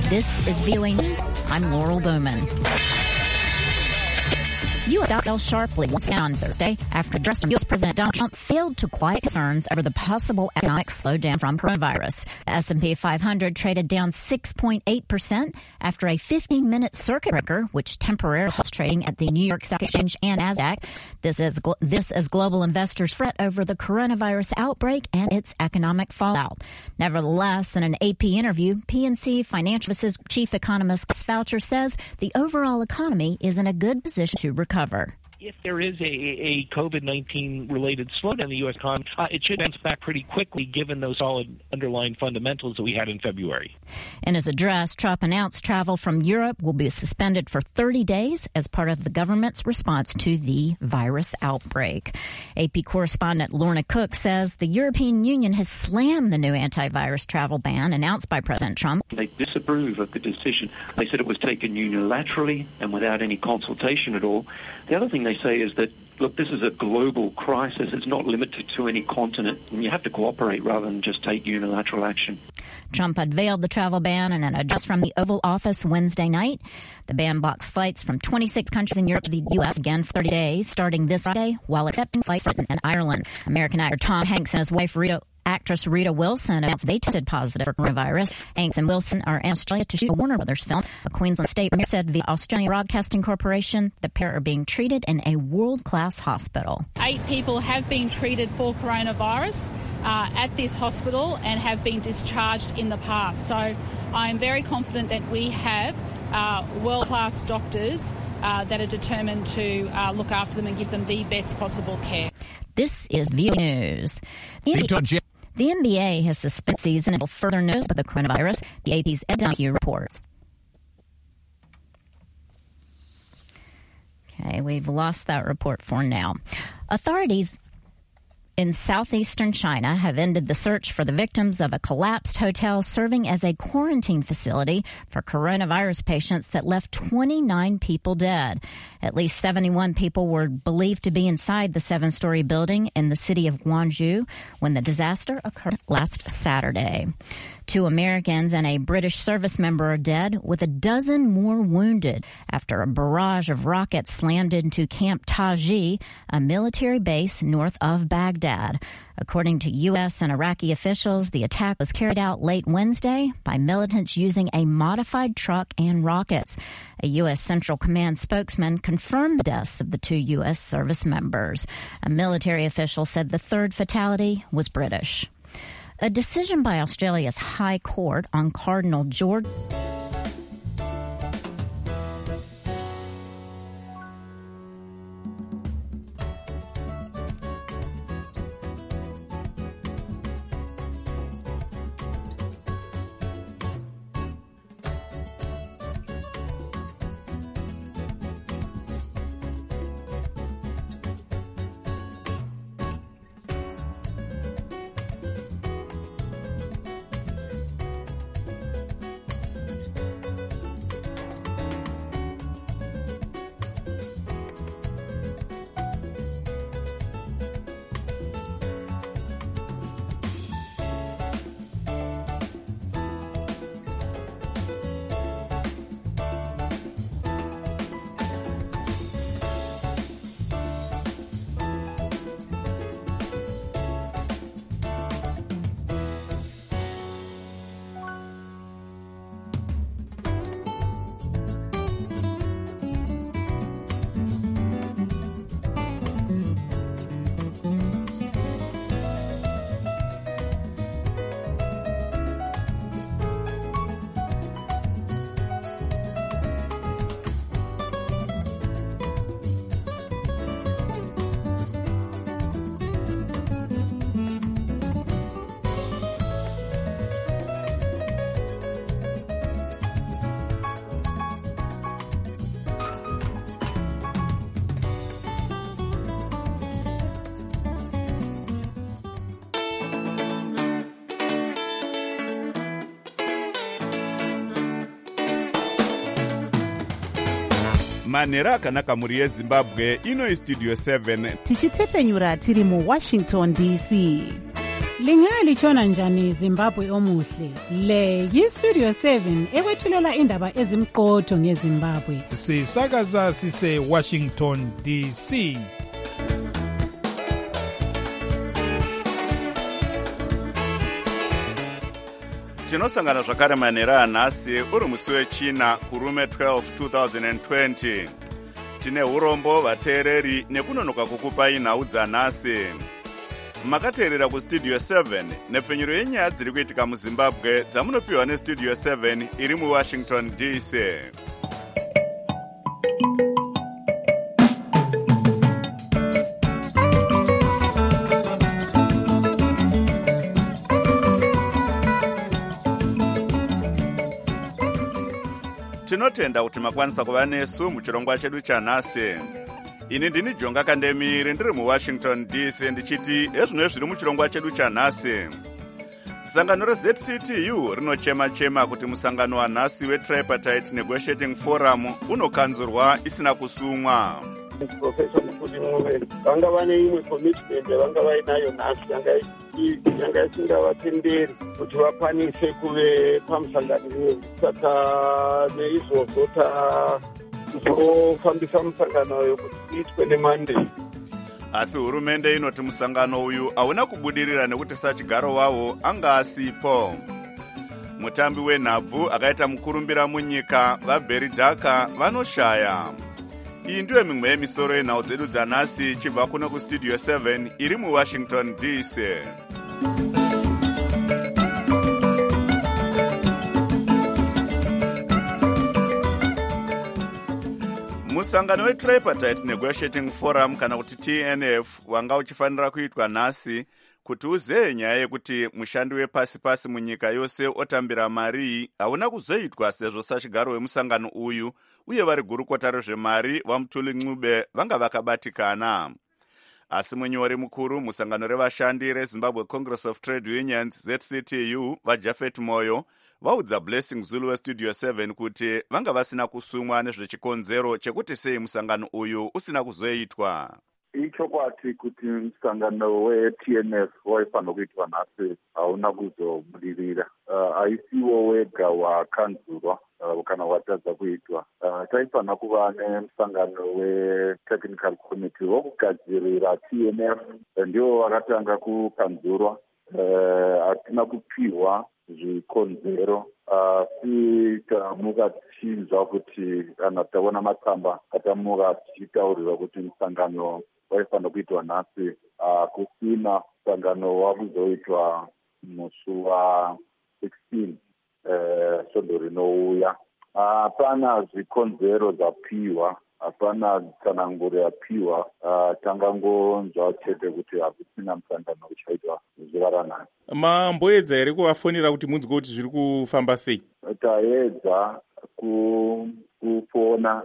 This is VOA News. I'm Laurel Bowman. U.S. Dow fell sharply once again on Thursday after U.S. President Donald Trump failed to quiet concerns over the possible economic slowdown from coronavirus. The S&P 500 traded down 6.8% after a 15-minute circuit breaker, which temporarily halts trading at the New York Stock Exchange and NASDAQ. This as global investors fret over the coronavirus outbreak and its economic fallout. Nevertheless, in an AP interview, PNC Financial Services chief economist Chris Foucher says the overall economy is in a good position to recover. If there is a COVID-19 related slowdown in the U.S. economy, it should bounce back pretty quickly given those solid underlying fundamentals that we had in February. In his address, Trump announced travel from Europe will be suspended for 30 days as part of the government's response to the virus outbreak. AP correspondent Lorna Cook says the European Union has slammed the new antivirus travel ban announced by President Trump. They disapprove of the decision. They said it was taken unilaterally and without any consultation at all. The other thing they say is that, look, this is a global crisis. It's not limited to any continent, and you have to cooperate rather than just take unilateral action. Trump unveiled the travel ban in an address from the Oval Office Wednesday night. The ban blocks flights from 26 countries in Europe to the U.S. again for 30 days, starting this Friday, while accepting flights from Britain and Ireland. American actor Tom Hanks and his wife actress Rita Wilson announced they tested positive for coronavirus. Hanks and Wilson are in Australia to shoot a Warner Brothers film. A Queensland state premier said via Australian Broadcasting Corporation the pair are being treated in a world-class hospital. 8 people have been treated for coronavirus at this hospital and have been discharged in the past. So I'm very confident that we have world-class doctors that are determined to look after them and give them the best possible care. This is VOA News. The NBA has suspended season until further notice of the coronavirus. The AP's Ed Donahue reports. Okay, we've lost that report for now. Authorities in southeastern China have ended the search for the victims of a collapsed hotel serving as a quarantine facility for coronavirus patients that left 29 people dead. At least 71 people were believed to be inside the 7-story building in the city of Guangzhou when the disaster occurred last Saturday. 2 Americans and a British service member are dead, with a dozen more wounded after a barrage of rockets slammed into Camp Taji, a military base north of Baghdad. According to U.S. and Iraqi officials, the attack was carried out late Wednesday by militants using a modified truck and rockets. A U.S. Central Command spokesman confirmed the deaths of the 2 U.S. service members. A military official said the third fatality was British. A decision by Australia's High Court on Cardinal George manera kanaka muri yeZimbabwe ino studio 7 tichitepfenyura tiri mu Washington DC. Lingalitshona njani Zimbabwe omuhle? Le yi-Studio 7 ekwethulela indaba ezimqotho ngeZimbabwe. Sisakaza sise Washington DC. Tinosangana zvakare manhero anhasi uri musi wechina kurume 12 2020. Tine urombo vateereri nekunonoka kukupai nhau dzanhasi. Makateerera kustudio 7 nepfenyuro yenyaya dziri kuitika muZimbabwe dzamunopiwa nestudio 7 iri muWashington DC. Tinotenda kuti makwanisa kuva nesu muchirongwa chedu chanhasi. Ini ndini Jonga Kandemiri ndiri muWashington DC ndichiti ezvino zviri muchirongwa chedu chanhasi. Sangano reZCTU rinochema kuti musangano wanhasi weTripartite Negotiating Forum unokanzurwa isina kusumwa. Professor Mufudi Ngube vanga vane imwe commitment vanga vainayo nhasi yanga isingavatenderi kuti vakwanise kuve pamusangano. Saka neizvozvo tazofambisa musangano uyo kuti iitwe neMonday. Asi hurumende inoti musangano uyu hauna kubudirira nekuti sachigaro wavo anga asipo. Mutambi wenhabvu akaita mukurumbira munyika vaBerry Daka vanoshaya. Iyi ndiyo mimwe yemisoro yenhau dzedu dzanhasi chibva kuno kustudio 7 iri muWashington DC. Musangano weTripartite Negotiating Forum kana kuti TNF wanga uchifanira kuitwa nhasi kuti uzehe nyaya yekuti mushandi wepasi-pasi munyika yose otambira mari hauna kuzoitwa sezvo sachigaro wemusangano uyu uye vari gurukota rezvemari vaMutuli Ncube vanga vakabatikana. Asi munyori mukuru musangano revashandi reZimbabwe Congress of Trade Unions ZCTU vaJafet Moyo vaudza Blessing Zulu westudio 7 kuti vanga vasina kusumwa nezvechikonzero chekuti sei musangano uyu usina kuzoitwa. Ichokwati kuti musangano weTNF waifanira kuitwa nhasi hauna kuzobudirira. Haisiwo wega wakanzurwa kana watadza kuitwa. Taifanira kuva nemusangano weTechnical Committee wokugadzirira TNF ndiwo wakatanga kukanzurwa. Hatina kupiwa zvikonzero asi tamuka tichinzwa kuti kana taona matsamba atamuka tichitaurirwa kuti musangano waifanira kuitwa nhasi kusina musangano wakuzoitwa musi wa16 svondo rinouya. Hapana zvikonzero zvapiwa, hapana tsananguro yapiwa. Tangangonzwa chete kuti hakusina musangano uchaitwa zuva ranhasi. Mamboedza here kuvafonera kuti munzwe kuti zviri kufamba sei? Taedza kufona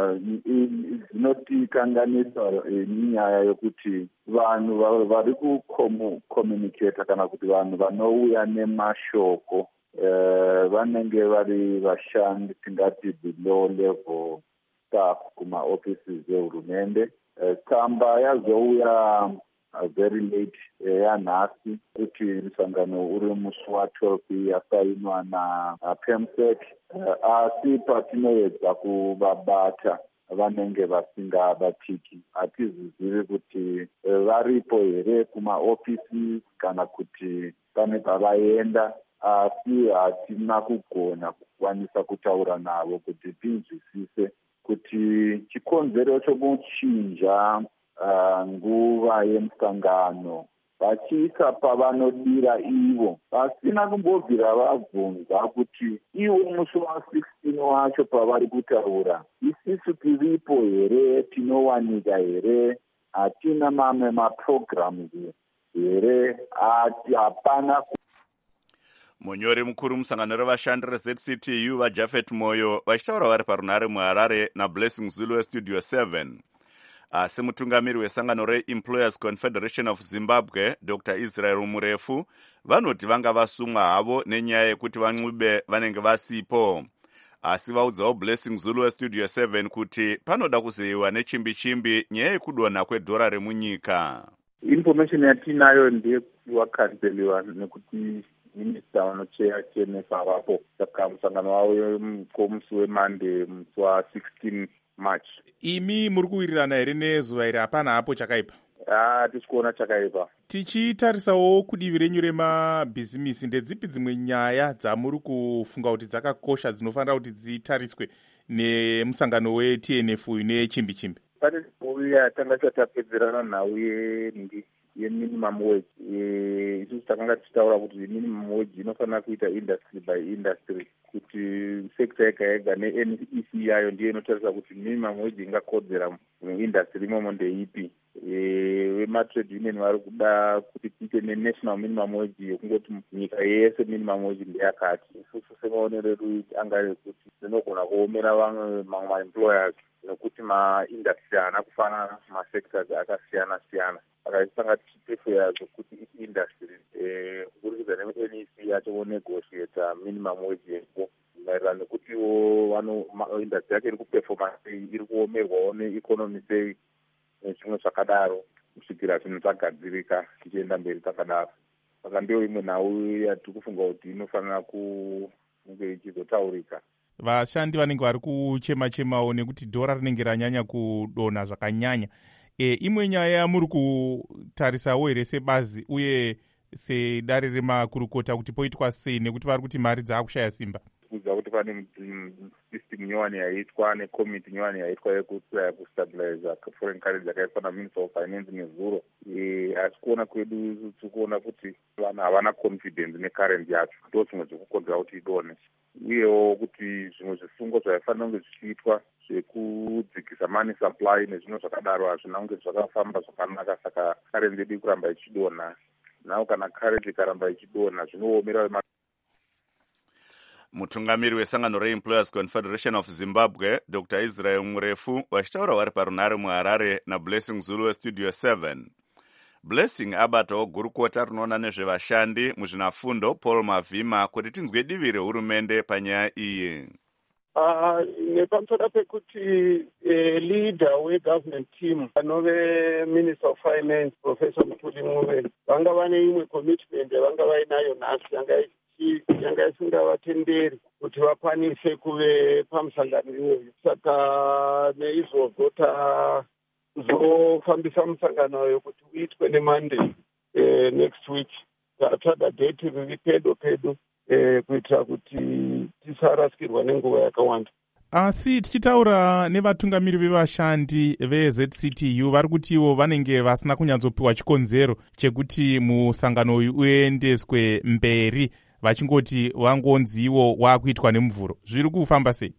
zvinotikanganisa nyaya yokuti vanhu vari kucommunicata kana kuti vanhu vanouya nemashoko vanenge vari vashandi tingati below level staff kumaoffices ehurumende. Tsamba yazouya very late yanhasi kuti musangano uri musi wa12 yasainwa naPEMSEC, asi patinoedza kuvabata vanenge vasingabatiki. Hatizizivi kuti varipo here kumaofisi kana kuti pane pavaenda, asi hatina kugona kukwanisa kutaura navo kuti tinzwisise kuti chikonzero chokuchinja nguva yemusangano vachiisa pavanodira ivo vasina kumbobvira vabvunza kuti ivo musi wa16 wacho pavari kutaura isisu tiripo here, tinowanika here, hatina mamwe maprograms here, hapana. Munyori mukuru musangano revashandi reZCTU vaJafet Moyo vachitaura vari parunhare muHarare naBlessing Zulu westudio 7. Asi mutungamiri wesangano reEmployers Confederation of Zimbabwe Dr. Israel Murefu vanoti vanga vasumwa havo nenyaya yekuti vaNcube vanenge vasipo. Asi vaudzawo Blessing Zulu westudio 7 kuti panoda kuzeyiwa nechimbi-chimbi nyaya yekudonha kwedhora remunyika. information yatinayo ndeyekuwakanseliwa nekuti minista unocheya TNF avapo saka musangano wavo musi weMonday musi wa16 March. Imi muri kuwirirana here nezuva iri? Hapana hapo chakaipa? Tichikuona chakaipa. Tichitarisawo kudivi renyu remabhizimisi, ndedzipi dzimwe nyaya dzamuri kufunga kuti dzakakosha dzinofanira kuti dzitariswe nemusangano weTNF nechimbi chimbi? Pane uya tanga tatapedzerana nhau yeminimum wage. Isusu takanga tichitaura kuti minimum wage inofanira kuita industry by industry, kuti sekta yega yega neNEC yayo ndiyo inotarisa kuti minimum wage ingakodzera muindustry imomo ndeipi. Vematrade union vari kuda kuti tiite nenational minimum wage yekungoti nyika yese minimum wage ndeyakati. Isusu semaonero edu anga rekuti rinogona kuomera mamwe maemployers nekuti maindustry haana kufanana, masectors akasiyana siyana. Saka tisanga tichipreferya kuti industry kuburikidza neNEC yacho negotiate minimum wage yepo maererano nekutiwo industry yake iri kuperforma sei, iri kuomerwawo neeconomy sei nezvimwe zvakadaro kusvikira zvinhu zvagadzirika tichienda mberi takadaro. Saka ndiyo imwe nhau yatiri kufunga kuti inofanira kunge ichizotaurika. Vashandi vanenge vari kuchema-chemawo nekuti dhora rinenge ranyanya kudonha zvakanyanya. Imwe nyaya yamuri kutarisawo here sebazi uye sedare remakurukota kuti poitwa sei, nekuti vari kuti mari dzaakushaya simba? Kuudza kuti pane system nyowani yaitwa nekomiti nyowani yaitwa yekustabilize foreign currency yakaitwa naMinister of Finance nezuro. Asi kuona kwedu tikuona kuti vanhu havana confidence necurrency yacho, ndo zvimwe zvekukonzera kuti idonhe. Uyewo kuti zvimwe zvifungo zvaifanira kunge zvichiitwa zvekudzikisa money supply nezvimwe zvakadaro hazvina kunge zvakafamba zvakanaka, saka currency yedu kuramba ichidonha. Nawo kana currency ikaramba ichidonha zvinoomera mutungamiri wesangano reEmployers Confederation of Zimbabwe Dr. Israel Murefu vachitaura vari parunare muHarare naBlessing Zulu weStudio 7. Blessing abatawo gurukota rinoona nezvevashandi muzvinafundo Paul Mavhima kuti tinzwe divi rehurumende panyaya iyi. Nepamusoro pekuti leader wegovernment team anove Minister of Finance Professor Mthuli Ncube vanga vane imwe commitment yavanga vainayo nhasi yanga isingavatenderi kuti vakwanise kuve pamusangano iwoyo. Saka neizvozvo tazofambisa musangano wayo kuti uitwe neMonday next week. Tatsvaga date riri pedo kuitira kuti tisarasikirwa nenguva yakawanda. Asi tichitaura nevatungamiri vevashandi veZCTU vari kutiwo vanenge vasina kunyatsopiwa chikonzero chekuti musangano uyu uendeswe mberi, vachingoti wangonziwo waakuitwa nemuvhuro. Zviri kufamba sei?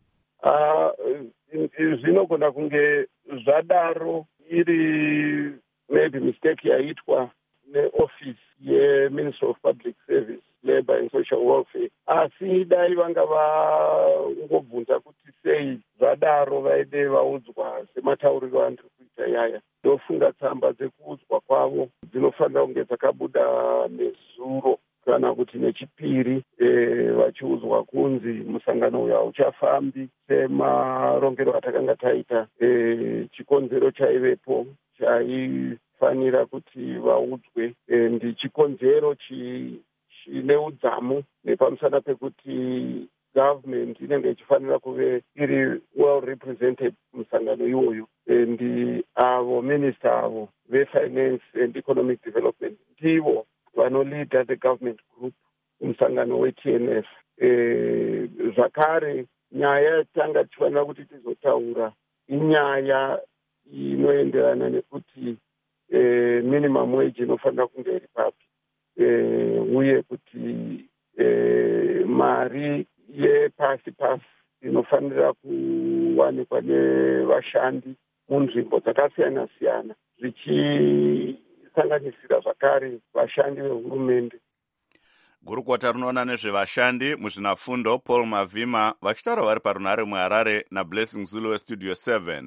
Zvinogona kunge zvadaro iri maybe mistake yaitwa neoffice yeMinister of Public Service, Labour and Social Welfare. Asi dai vanga vangobvunza kuti sei zvadaro vaide vaudzwa sematauriro andiri kuita yaya. Ndofunga tsamba dzekuudzwa kwavo dzinofanira kunge dzakabuda nezuro kana kuti nechipiri, vachiudzwa kunzi musangano uyu hauchafambi semarongero atakanga taita. Chikonzero chaivepo chaifanira kuti vaudzwe ndi chikonzero chine udzamu nepamusana pekuti government inenge ichifanira kuve iri well represented musangano iwoyo. Ndi avo minister avo vefinance and economic development ndivo vanolida the government group musangano weTNF. Zvakare nyaya yatanga tichifanira kuti tizotaura inyaya inoenderana nekuti minimum wage inofanira kunge iri papi, uye kuti mari yepasi inofanira kuwanikwa nevashandi munzvimbo dzakasiyana siyana, zvichisanganisira zvakare vashandi vehurumende. Gurukota rinoona nezvevashandi muzvinafundo Paul Mavhima vachitaura vari parunare muHarare naBlessing Zulu weStudio 7.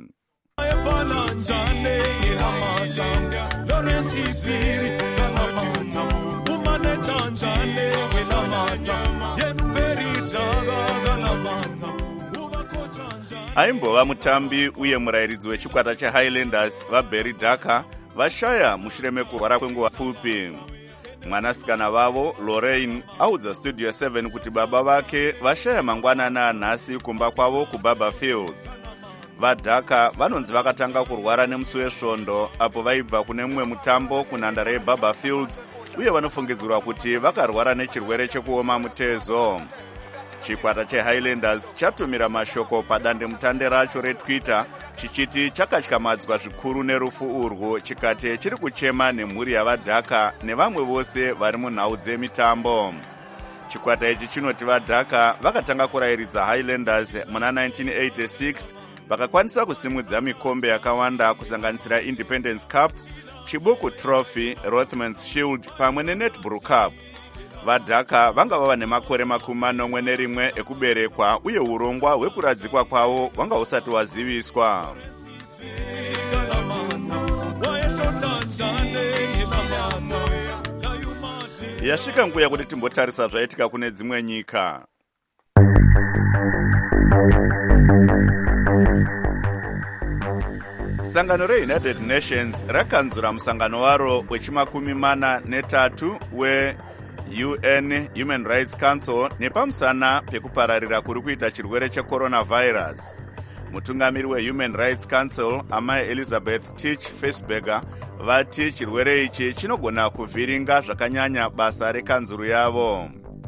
Aimbova mutambi uye murayiridzi wechikwata cheHighlanders vaBerry Daka vashaya mushure mekurwara kwenguva pfupi. Mwanasikana vavo Lorraine audza Studio 7 kuti baba vake vashaya mangwanana anhasi kumba kwavo kuBaba Fields. Vadhaka vanonzi vakatanga kurwara nemusi wesvondo apo vaibva kune mumwe mutambo kunhandare yeBaba Fields uye vanofungidzirwa kuti vakarwara nechirwere chekuoma mutezo. Chikwata cheHighlanders chatumira mashoko padandemutande racho reTwitter chichiti chakatyamadzwa zvikuru nerufu urwu, chikati chiri kuchema nemhuri yavadhaka nevamwe vose vari munhau dzemitambo. Chikwata ichi chinoti vadhaka vakatanga kurayiridza Highlanders muna 1986 vakakwanisa kusimudza mikombe yakawanda kusanganisira Independence Cup, Chibuku Trophy, Rothmans Shield pamwe neNetball Cup. Vadhaka vanga vava nemakore 41 ekuberekwa uye urongwa hwekuradzikwa kwavo hwanga husati hwaziviswa. Yasvika nguva kuti timbotarisa zvaitika kune dzimwe nyika. Sangano reUnited Nations rakanzura musangano waro wechi43 we-UN Human Rights Council nepamusana pekupararira kuri kuita chirwere checoronavirus. Mutungamiri weHuman Rights Council Amai Elizabeth Tisch-Faceberger vati chirwere ichi chinogona kuvhiringa zvakanyanya basa rekanzuru yavo.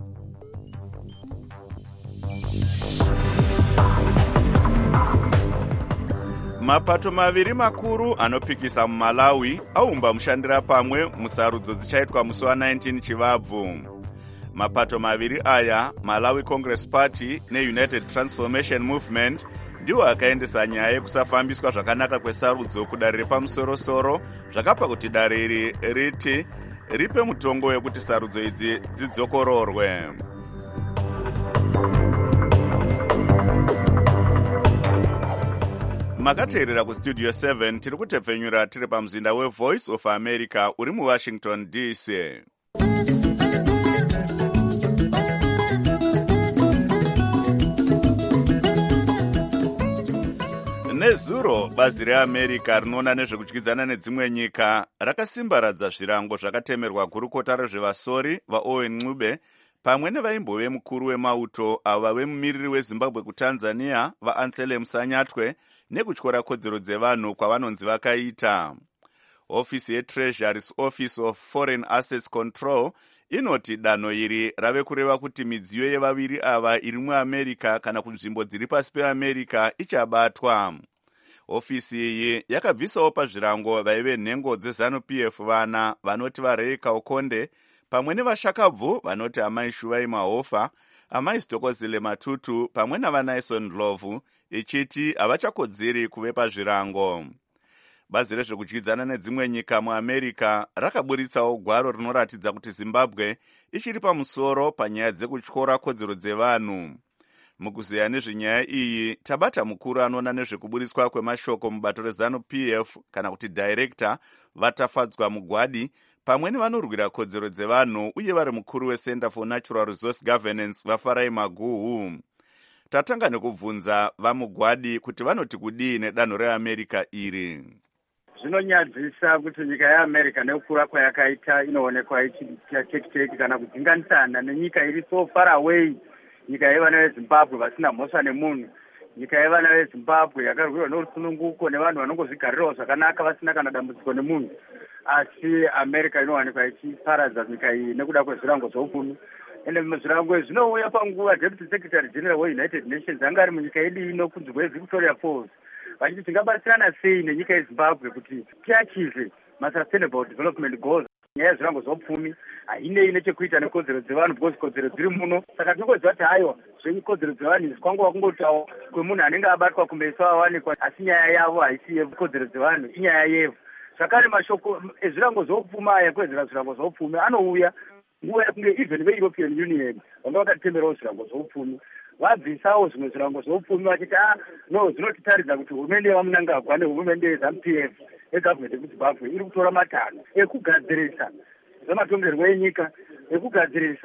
Mapato maviri makuru anopikisa muMalawi aumba mushandira pamwe musarudzo dzichaitwa musi wa19 Chivabvu. Mapato maviri aya, Malawi Congress Party neUnited Transformation Movement, ndiwo akaendesa nyaya yekusafambiswa zvakanaka kwesarudzo kudare repamusoro-soro, zvakapa kuti dare iri riti ripe mutongo wekuti sarudzo idzi dzidzokororwe. Makateerera kuStudio 7 tiri kutepfenyura tiri pamuzinda weVoice of America uri muWashington DC. Nezuro bazi reAmerica rinoona nezvekudyidzana nedzimwe nyika rakasimbaradza zvirango zvakatemerwa gurukota rezvevasori vaOwen Ncube pamwe nevaimbove mukuru wemauto ava vemumiriri weZimbabwe kuTanzania vaAnselm Sanyatwe nekutyora kodzero dzevanhu kwavanonzi vakaita. Ofisi yeTreasury's Office of Foreign Assets Control inoti danho iri rave kureva kuti midziyo yevaviri ava iri muAmerica kana kunzvimbo dziri pasi peAmerica ichabatwa. Ofisi iyi yakabvisawo pazvirango vaive nhengo dzeZANU-PF vana vanoti vaRay Kaukonde pamwe nevashakabvu vanoti amai Shuvai Mahofa, amai Stokozile Matutu pamwe navanaison Ndlovu, ichiti havachakodzeri kuve pazvirango. Bazi rezvekudyidzana nedzimwe nyika muAmerica rakaburitsawo gwaro rinoratidza kuti Zimbabwe ichiri pamusoro panyaya dzekutyora kodzero dzevanhu. Mukuzeya nezvenyaya iyi, tabata mukuru anoona nezvekuburitswa kwemashoko mubato reZANU-PF kana kuti director Vatafadzwa Mugwadi pamwe nevanorwira kodzero dzevanhu uye vari mukuru weCenter for Natural Resource Governance vaFarai Maguhu. Tatanga nekubvunza vaMugwadi kuti vanoti kudii nedanho reAmerica iri. Zvinonyadzisa kuti nyika yeAmerica nekukura kwayakaita inoonekwa ichiita teki kana kudzinganisana nenyika iri so far away. Nyika yevana veZimbabwe vasina mhosva nemunhu, nyika yevana veZimbabwe yakarwirwa norusununguko nevanhu vanongozvigarirawo zvakanaka vasina kana dambudziko nemunhu. Asi America inowanikwa ichiparadza nyika iyi nekuda kwezvirango zvoupfumi. Ende zvirango zvinouya panguva Deputy Secretary General weUnited Nations anga ari munyika yedu ino kunzi kweVictoria Falls. Vachiti tingabatsirana sei nenyika yeZimbabwe kuti tiachieve maSustainable Development Goals. Nyaya yezvirango zvoupfumi hainei nechekuita nekodzero dzevanhu because kodzero dziri muno. Saka tinongoziva kuti hayo zvekodzero dzevanhu izvi kwangova kungotawo kwemunhu anenge abatwa kumeso awanikwa, asi nyaya yavo haisi yekodzero dzevanhu, inyaya yevhu. Zvakare mashoko ezvirango zvoupfumi aya kwezera zvirango zvoupfumi anouya nguva yekunge even veEuropean Union vanga vakatemberawo zvirango zvoupfumi vabvisawo zvimwe zvirango zvoupfumi vachiti no zvinotitaridza kuti hurumende yevaMunangagwa nehurumende yeZANU-PF eGavhumende yekuZimbabwe iri kutora matanho ekugadzirisa zvematongerwo enyika, ekugadzirisa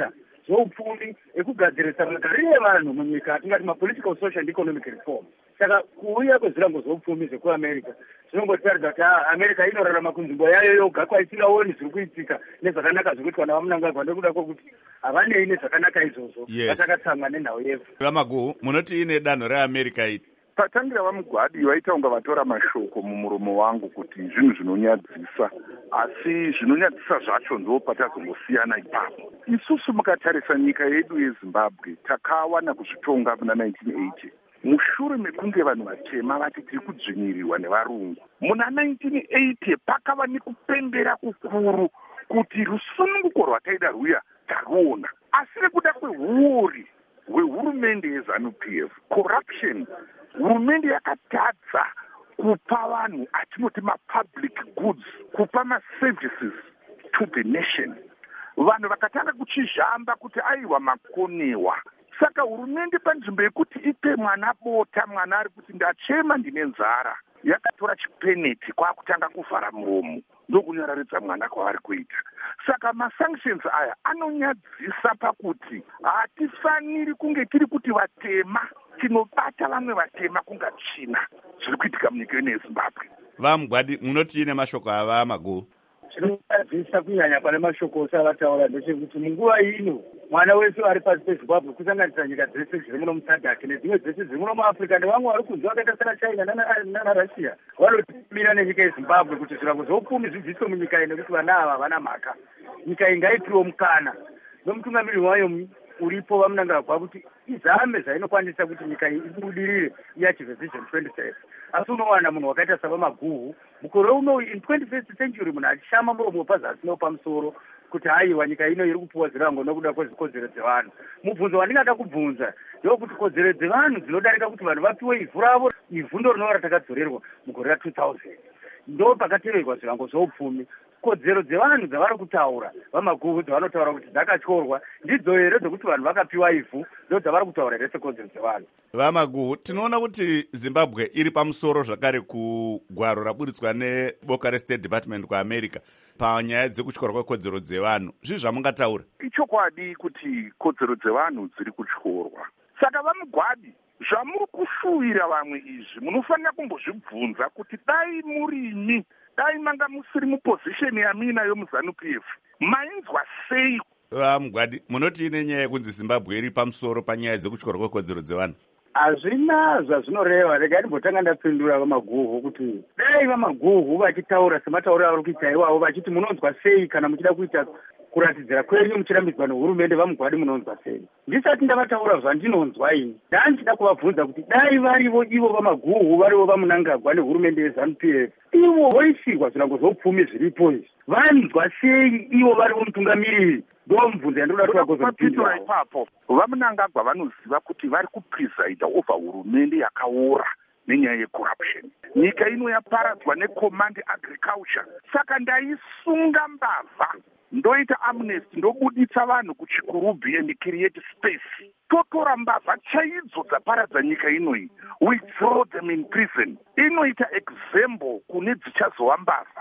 zvoupfumi ekugadzirisa magariro evanhu munyika atingati mapolitical social and economic reform. Saka kuuya kwezvirango zvoupfumi zvekuamerica zvinongotaridza kuti america inorarama kunzvimbo yayo yoga kwaisingaoni zviri kuitika nezvakanaka zviri kuitwa navamunangagwa nekuda kwokuti havanei nezvakanaka izvozvo vatakatsamwa nenhau yefu. Vamaguhu, munoti ine danho reamerica iri? Patangira vamugwadi vaita unga vatora mashoko mumuromo wangu kuti zvinhu zvinonyadzisa, asi zvinonyadzisa zvacho ndo patazongosiyana ipapo. Isusu mukatarisa nyika yedu yeZimbabwe takawana kuzvitonga muna 1980 mushure mekunge vanhu vatema vati tiri kudzvinyirirwa nevarungu. Muna 1980 pakava nekupembera kukuru kuti rusununguko rwataida rwuya taruona, asi nekuda kwehuori hwehurumende yeZANU-PF, corruption, hurumende yakatadza kupa vanhu atinoti mapublic goods, kupa maservices to the nation. Vanhu vakatanga kuchizhamba kuti aiwa makonewa. Saka hurumende panzvimbo yekuti ipe mwana bota, mwana ari kuti ndachema ndine nzara, yakatora chipeneti kwakutanga kuvhara muromo ndokunyararidza mwana kwavari kuita. Saka masanctions aya anonyadzisa pakuti hatifaniri kunge tiri kuti vatema tinobata vamwe vatema kunga china zviri kuitika munyika yene yeZimbabwe. Vamugwadi, munoti ine mashoko ava Maguhu? Zvinonyadzisa kunyanya pane mashoko ose avataura ndechekuti munguva ino mwana wese ari pasi peZimbabwe kusanganisa nyika dzese dziri muno musadhaki nedzimwe dzese dziri muno muAfrica nevamwe vari kunzi vakaita sana China naRussia vanotimira nenyika yeZimbabwe kuti zvirango zvoupfumi zvidzidziswe munyika ino nekuti vana ava havana mhaka. Nyika iyi ngaipiwe mukana nomutungamiriri wayo uripo vamunangagwa kuti izame zvainokwanisa kuti nyika iyi ibudirire iachieve Vision 2030. Asi unowana munhu wakaita saVamaguhu mukore uno in 21st century munhu achishama muromo pazasi nepamusoro kuti haiwa nyika ino iri kupuwa zvirango nokuda kwezikodzero dzevanhu. Mubvunzo wandingada kubvunza ndokuti kodzero dzevanhu dzinodarika kuti vanhu vapiwe ivhu ravo, ivhu ndo rinova ratakadzorerwa mugore ra2000 ndo pakateverwa zvirango zvoupfumi. Kodzero dzevanhu dzavari kutaura Vamaguhu dzavanotaura kuti dzakatyorwa ndidzo here dzokuti vanhu vakapiwa ivhu ndo dzavari kutaura here sekodzero dzevanhu. Vamaguhu, tinoona kuti Zimbabwe iri pamusoro zvakare kugwaro raburitswa neboka reState Department kuAmerica panyaya dzekutyorwa kwekodzero dzevanhu. Zvizvi zvamungataura? Ichokwadi kuti kodzero dzevanhu dziri kutyorwa. Saka Vamugwadi, zvamuri kushuwira vamwe izvi munofanira kumbozvibvunza kuti dai murimi, dai manga musiri mupozisheni yamina yomuZANU-PF mainzwa sei? Vamugwadi, munoti ine nyaya yekunzi Zimbabwe iri pamusoro panyaya dzekutyorwa kwekodzero dzevanhu? Hazvina zvazvinoreva. Regai ndimbotanga ndapindura Vamaguhu kuti dai Vamaguhu vachitaura sematauriro avari kuita iwavo vachiti munonzwa sei kana muchida kuita kuratidzira kwenyu muchirambidzwa nehurumende Vamugwadi munonzwa sei. Ndisati ndavataura zvandinonzwa ini ndandichida kuvabvunza kuti dai varivo ivo Vamaguhu varivo vamunangagwa nehurumende yeZANU-PF ivo voisirwa zvirango zvoupfumi zviripo izvi vanzwa sei ivo varivo mutungamiriri? Ndomubvunza yandoda kuzopitura ipapo. Vamunangagwa vanoziva kuti vari kupresida over hurumende yakaora nenyaya yecorruption. Nyika ino yaparadzwa necommand agriculture. Saka ndaisunga mbavha ndoita amnesty ndobuditsa vanhu kuchikurubhi and create space. Totora mbavha chaidzo dzaparadza nyika inoyi, we throw them in prison. Inoita example kune dzichazova mbavha.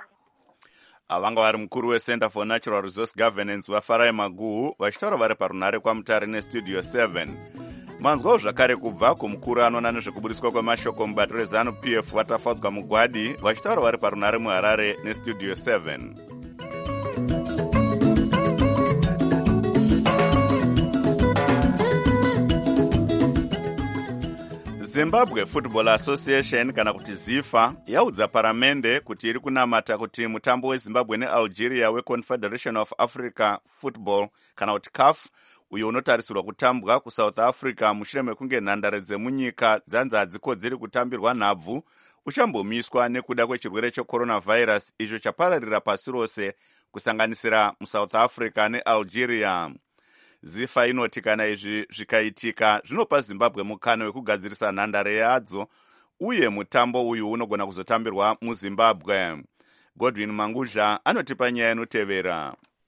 Avanga vari mukuru weCenter for Natural Resource Governance vaFarai Maguhu vachitaura vari parunare kwaMutare neStudio 7. Manzwawo zvakare kubva kumukuru anoona nezvekubudiswa kwemashoko mubato reZANU-PF vatafadzwa Mugwadi vachitaura vari parunare muHarare neStudio 7. Zimbabwe Football Association kana kuti ZIFA yaudza paramende kuti iri kunamata kuti mutambo weZimbabwe neAlgeria weConfederation of Africa Football kana kuti CAF uyo unotarisirwa kutambwa kuSouth Africa mushure mekunge nhandare dzemunyika dzanzi hadzikodzeri kutambirwa nhabvu uchambomiswa nekuda kwechirwere checoronavirus icho chapararira pasi rose kusanganisira muSouth Africa neAlgeria. ZIFA inoti kana izvi zvikaitika zvinopa Zimbabwe mukana wekugadzirisa nhandare yadzo uye mutambo uyu unogona kuzotambirwa muZimbabwe. Godwin Manguzha anotipa nyaya inotevera.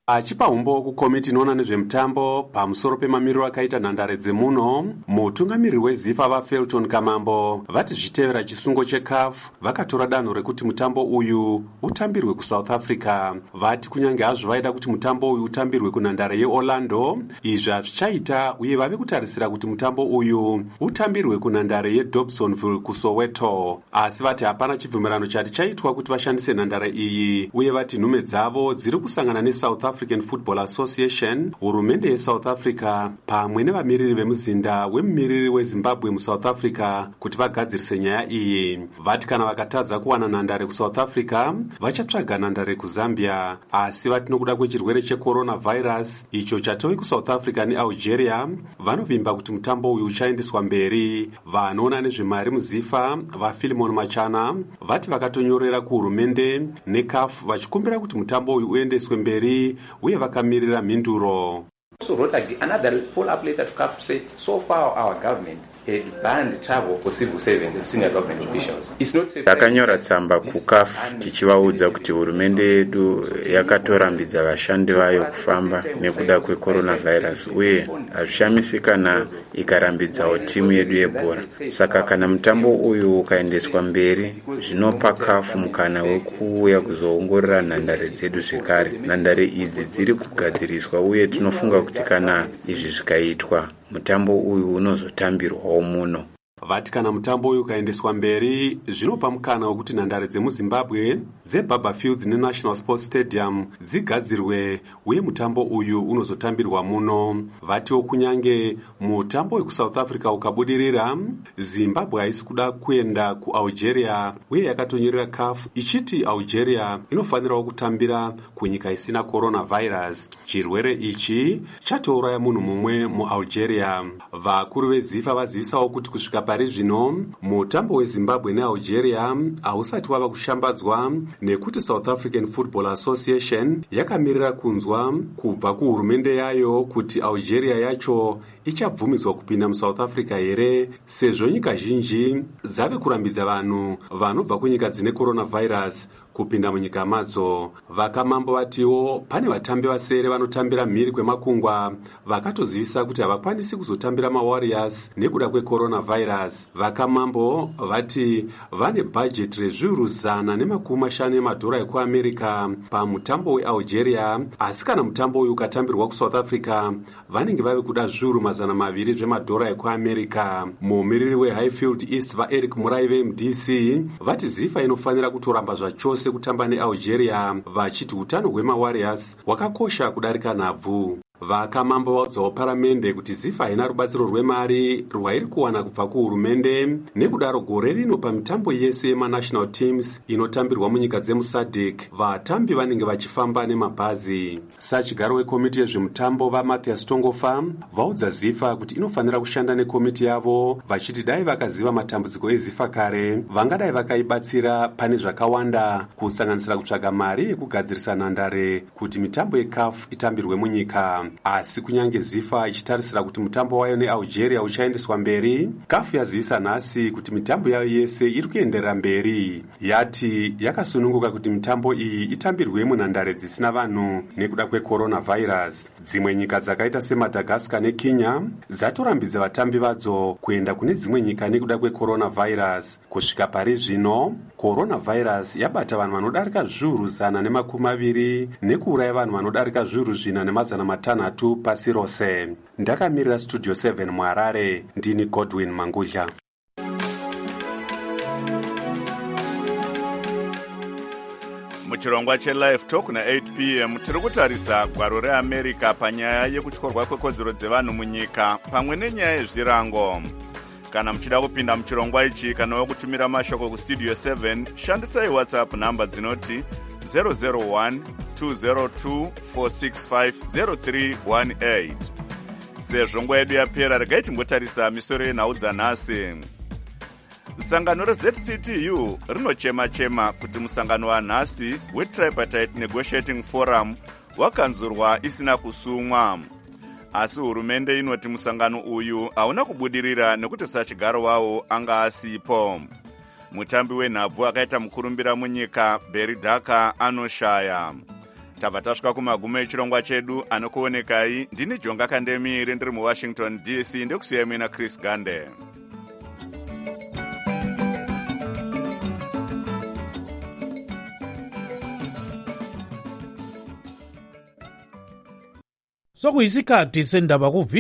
Achipa umbo kukomiti inoona nezvemutambo pamusoro pemamiriro akaita nhandare dzemuno, mutungamiriri weZIFA vaFelton Kamambo vati zvitevera chisungo cheCAF vakatora danho rekuti mutambo uyu utambirwe kuSouth Africa. Vati kunyange hazvo vaida kuti mutambo uyu utambirwe kunhandare yeOrlando, izvi hazvichaita uye vave kutarisira kuti mutambo uyu utambirwe kunhandare yeDobsonville kuSoweto. Asi vati hapana chibvumirano chati chaitwa kuti vashandise nhandare iyi, uye vati nhume dzavo dziri kusangana neSouth African Football Association, hurumende yeSouth Africa pamwe nevamiriri vemuzinda wemumiriri weZimbabwe muSouth Africa kuti vagadzirise nyaya iyi. Vati kana vakatadza kuwana nhandare kuSouth Africa vachatsvaga nhandare kuZambia, asi vati nokuda kwechirwere checoronavirus icho chatove kuSouth Africa neAlgeria vanovimba kuti mutambo uyu uchaendeswa mberi. Vanoona nezvemari muZIFA vaFilimon Machana vati vakatonyorera kuhurumende neCAF vachikumbira kuti mutambo uyu uendeswe mberi uye vakamirira mhinduro. So wrote another follow-up letter to CAF to say, so far our government had banned travel for civil servants and senior government officials. It's not safe. Takanyora tsamba kuCAF tichivaudza kuti hurumende yedu yakatorambidza vashandi vayo kufamba nekuda kwecoronavirus uye hazvishamisika kana ikarambidzawo timu yedu yebhora. Saka kana mutambo uyu ukaendeswa mberi zvinopa CAF mukana wekuuya kuzoongorora nhandare dzedu zvekare. Nhandare idzi dziri kugadziriswa uye tinofunga kuti kana izvi zvikaitwa mutambo uyu unozotambirwawo muno. Vati kana mutambo uyu ukaendeswa mberi zvinopa mukana wekuti nhandare dzemuZimbabwe dzeBaba Fields neNational Sports Stadium dzigadzirwe uye mutambo uyu unozotambirwa muno. Vatiwo kunyange mutambo wekuSouth Africa ukabudirira, Zimbabwe haisi kuda kuenda kuAlgeria uye yakatonyorera CAF ichiti Algeria inofanirawo kutambira kunyika isina coronavirus. Chirwere ichi chatouraya munhu mumwe muAlgeria. Vakuru veZIFA vazivisawo kuti kusvika pari zvino mutambo weZimbabwe neAlgeria hausati wava kushambadzwa nekuti South African Football Association yakamirira kunzwa kubva kuhurumende yayo kuti Algeria yacho ichabvumidzwa kupinda muSouth Africa here, sezvo nyika zhinji dzave kurambidza vanhu vanobva kunyika dzine coronavirus kupinda munyika madzo. Vakamambo vatiwo pane vatambi vasere vanotambira mhiri kwemakungwa vakatozivisa kuti havakwanisi kuzotambira maWarriors nekuda kwecoronavirus. Vakamambo vati vane bhajeti rezviuru 150 yemadhora ekuAmerica pamutambo weAlgeria, asi kana mutambo uyu ukatambirwa kuSouth Africa vanenge vave kuda zviuru 200 zvemadhora ekuAmerica. Mumiriri weHighfield East vaEric Murai veMDC vati ZIFA inofanira kutoramba zvachose kutamba neAlgeria, vachiti utano hwemaWarriors hwakakosha kudarika nhabvu. Vakamambo vaudzawo paramende kuti ZIFA haina rubatsiro rwemari rwairi kuwana kubva kuhurumende, nekudaro gore rino pamitambo yese yemanational teams inotambirwa munyika dzemuSADC vatambi vanenge vachifamba nemabhazi. Sachigaro wekomiti yezvemutambo vaMathias Tongofa vaudza ZIFA kuti inofanira kushanda nekomiti yavo, vachiti dai vakaziva matambudziko eZIFA kare vangadai vakaibatsira pane zvakawanda, kusanganisira kutsvaga mari yekugadzirisa nhandare kuti mitambo yeCAF itambirwe munyika. Asi kunyange ZIFA ichitarisira kuti mutambo wayo neAlgeria uchaendeswa mberi, CAF yazivisa nhasi kuti mitambo yayo yese iri kuenderera mberi. Yati yakasununguka kuti mitambo iyi itambirwe munhandare dzisina vanhu nekuda kwecoronavirus. Dzimwe nyika dzakaita seMadagascar neKenya dzatorambidza vatambi vadzo kuenda kune dzimwe nyika nekuda kwecoronavirus. Kusvika pari zvino coronavirus yabata vanhu vanodarika zviuru 120 nekuuraya vanhu vanodarika zviuru 450 pasi rose. Ndakamirira Studio 7 muHarare, ndini Godwin Mangudla. Muchirongwa cheLive Talk na 8 p.m. tiri kutarisa gwaro reAmerica panyaya yekutyorwa kwekodzero dzevanhu munyika pamwe nenyaya yezvirango. Kana muchida kupinda muchirongwa ichi kana wekutumira mashoko kuStudio 7, shandisai WhatsApp namba dzinoti 001-202-465-0318. Sezvo nguva yedu yapera, regai timbotarisa misoro yenhau dzanhasi. Sangano reZCTU rinochema-chema kuti musangano wanhasi weTripartite Negotiating Forum wakanzurwa isina kusumwa. Asi hurumende inoti musangano uyu hauna kubudirira nekuti sachigaro wawo anga asipo. Mutambi wenhabvu akaita mukurumbira munyika Barry Daka anoshaya. tabva tasvika kumagumo echirongwa chedu. Anokuonekai ndini Jonga Kandemiri ndiri muWashington DC. Ndekusiyai mina Chris Gande. Sokuyisikhathi sendaba